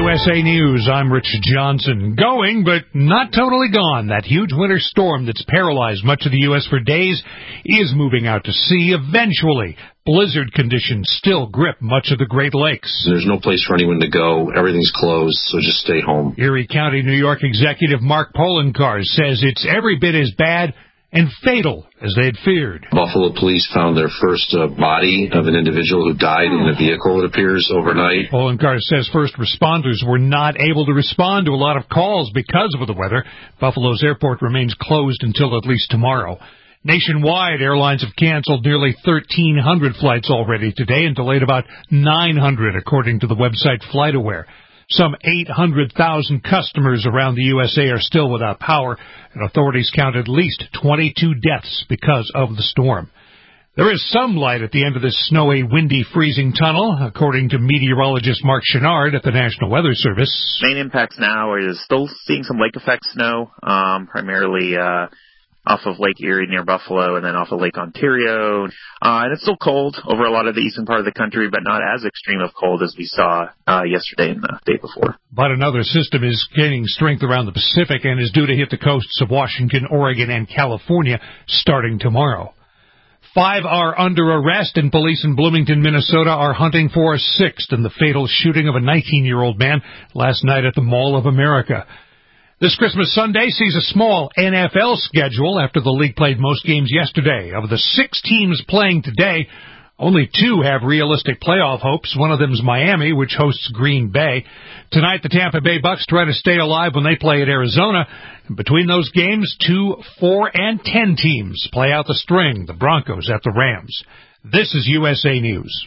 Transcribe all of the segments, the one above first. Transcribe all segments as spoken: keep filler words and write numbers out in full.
S A News, I'm Rich Johnson. Going, but not totally gone. That huge winter storm that's paralyzed much of the U S for days is moving out to sea eventually. Blizzard conditions still grip much of the Great Lakes. There's no place for anyone to go. Everything's closed, so just stay home. Erie County, New York Executive Mark Poloncarz says it's every bit as bad and fatal as they'd feared. Buffalo police found their first uh, body of an individual who died in a vehicle, it appears, overnight. Poloncarz says first responders were not able to respond to a lot of calls because of the weather. Buffalo's airport remains closed until at least tomorrow. Nationwide, airlines have canceled nearly thirteen hundred flights already today and delayed about nine hundred, according to the website FlightAware. Some eight hundred thousand customers around the U S A are still without power, and authorities count at least twenty-two deaths because of the storm. There is some light at the end of this snowy, windy, freezing tunnel, according to meteorologist Mark Chenard at the National Weather Service. Main impacts now is still seeing some lake effect snow, um, primarily uh off of Lake Erie near Buffalo and then off of Lake Ontario. Uh, and it's still cold over a lot of the eastern part of the country, but not as extreme of cold as we saw uh, yesterday and the day before. But another system is gaining strength around the Pacific and is due to hit the coasts of Washington, Oregon, and California starting tomorrow. Five are under arrest, and police in Bloomington, Minnesota are hunting for a sixth in the fatal shooting of a nineteen-year-old man last night at the Mall of America. This Christmas Sunday sees a small N F L schedule after the league played most games yesterday. Of the six teams playing today, only two have realistic playoff hopes. One of them is Miami, which hosts Green Bay. Tonight, the Tampa Bay Bucks try to stay alive when they play at Arizona. And between those games, two, four, and ten teams play out the string, the Broncos at the Rams. This is U S A News.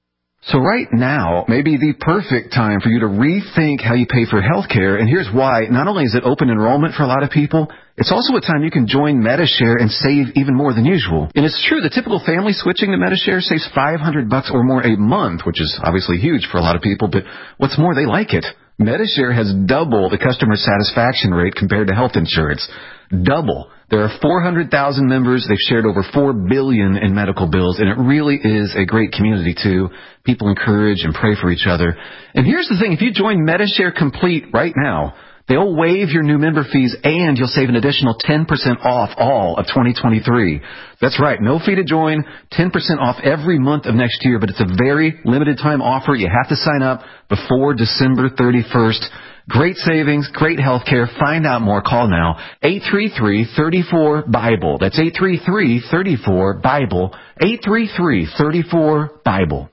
So right now may be the perfect time for you to rethink how you pay for health care, and here's why. Not only is it open enrollment for a lot of people, it's also a time you can join Medi-Share and save even more than usual. And it's true, the typical family switching to Medi-Share saves five hundred bucks or more a month, which is obviously huge for a lot of people, but what's more, they like it. Medi-Share has double the customer satisfaction rate compared to health insurance. Double. There are four hundred thousand members. They've shared over four billion dollars in medical bills, and it really is a great community, too. People encourage and pray for each other. And here's the thing. If you join Medi-Share Complete right now, they'll waive your new member fees, and you'll save an additional ten percent off all of twenty twenty-three. That's right. No fee to join, ten percent off every month of next year, but it's a very limited time offer. You have to sign up before December thirty-first. Great savings, great health care. Find out more. Call now. eight three three, three four, BIBLE. That's eight three three, three four, BIBLE. eight three three, three four, BIBLE.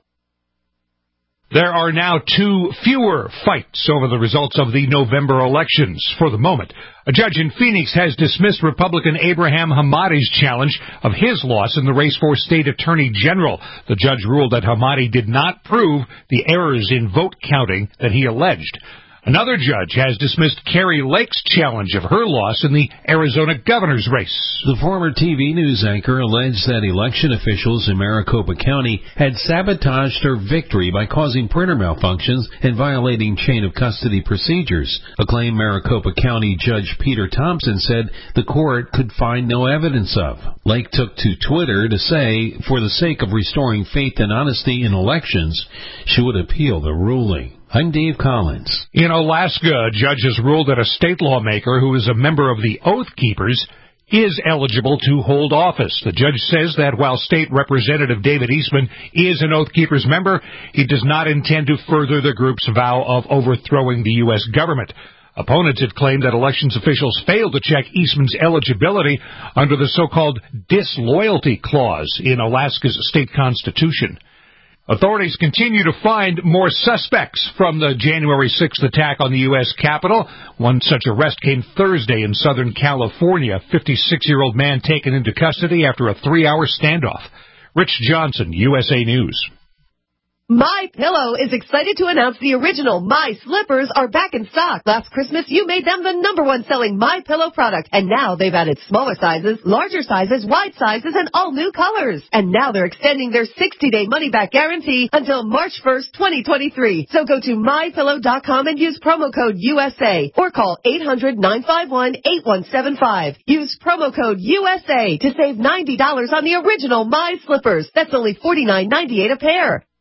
There are now two fewer fights over the results of the November elections for the moment. A judge in Phoenix has dismissed Republican Abraham Hamadi's challenge of his loss in the race for state attorney general. The judge ruled that Hamadi did not prove the errors in vote counting that he alleged. Another judge has dismissed Carrie Lake's challenge of her loss in the Arizona governor's race. The former T V news anchor alleged that election officials in Maricopa County had sabotaged her victory by causing printer malfunctions and violating chain of custody procedures. Acclaimed Maricopa County Judge Peter Thompson said the court could find no evidence of. Lake took to Twitter to say, for the sake of restoring faith and honesty in elections, she would appeal the ruling. I'm Dave Collins. In Alaska, a judge has ruled that a state lawmaker who is a member of the Oath Keepers is eligible to hold office. The judge says that while State Representative David Eastman is an Oath Keepers member, he does not intend to further the group's vow of overthrowing the U S government. Opponents have claimed that elections officials failed to check Eastman's eligibility under the so-called disloyalty clause in Alaska's state constitution. Authorities continue to find more suspects from the January sixth attack on the U S Capitol. One such arrest came Thursday in Southern California. A fifty-six-year-old man taken into custody after a three-hour standoff. Rich Johnson, U S A News. My Pillow is excited to announce the original My Slippers are back in stock. Last Christmas, you made them the number one selling My Pillow product, and now they've added smaller sizes, larger sizes, wide sizes, and all new colors. And now they're extending their sixty-day money-back guarantee until March first, twenty twenty-three. So go to my pillow dot com and use promo code U S A or call eight hundred, nine five one, eight one seven five. Use promo code U S A to save ninety dollars on the original My Slippers. That's only forty-nine ninety-eight a pair.